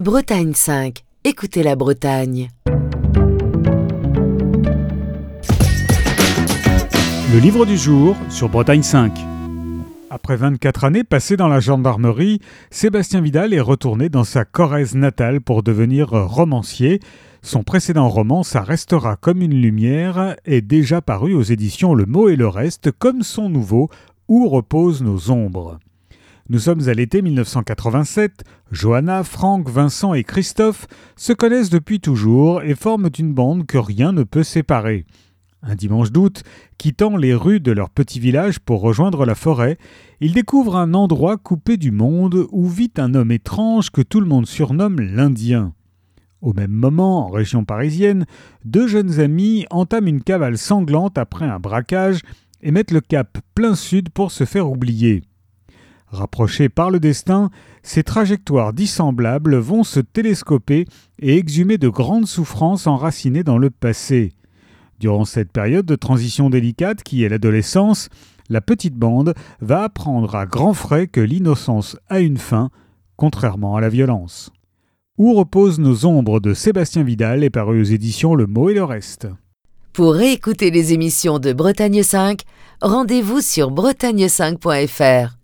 Bretagne 5, écoutez la Bretagne. Le livre du jour sur Bretagne 5. Après 24 années passées dans la gendarmerie, Sébastien Vidal est retourné dans sa Corrèze natale pour devenir romancier. Son précédent roman, Ça restera comme une lumière, est déjà paru aux éditions Le Mot et le Reste, comme son nouveau Où reposent nos ombres. Nous sommes à l'été 1987, Johanna, Franck, Vincent et Christophe se connaissent depuis toujours et forment une bande que rien ne peut séparer. Un dimanche d'août, quittant les rues de leur petit village pour rejoindre la forêt, ils découvrent un endroit coupé du monde où vit un homme étrange que tout le monde surnomme l'Indien. Au même moment, en région parisienne, deux jeunes amis entament une cavale sanglante après un braquage et mettent le cap plein sud pour se faire oublier. Rapprochés par le destin, ces trajectoires dissemblables vont se télescoper et exhumer de grandes souffrances enracinées dans le passé. Durant cette période de transition délicate qui est l'adolescence, la petite bande va apprendre à grands frais que l'innocence a une fin, contrairement à la violence. Où reposent nos ombres de Sébastien Vidal est paru aux éditions Le Mot et le Reste. Pour réécouter les émissions de Bretagne 5, rendez-vous sur bretagne5.fr.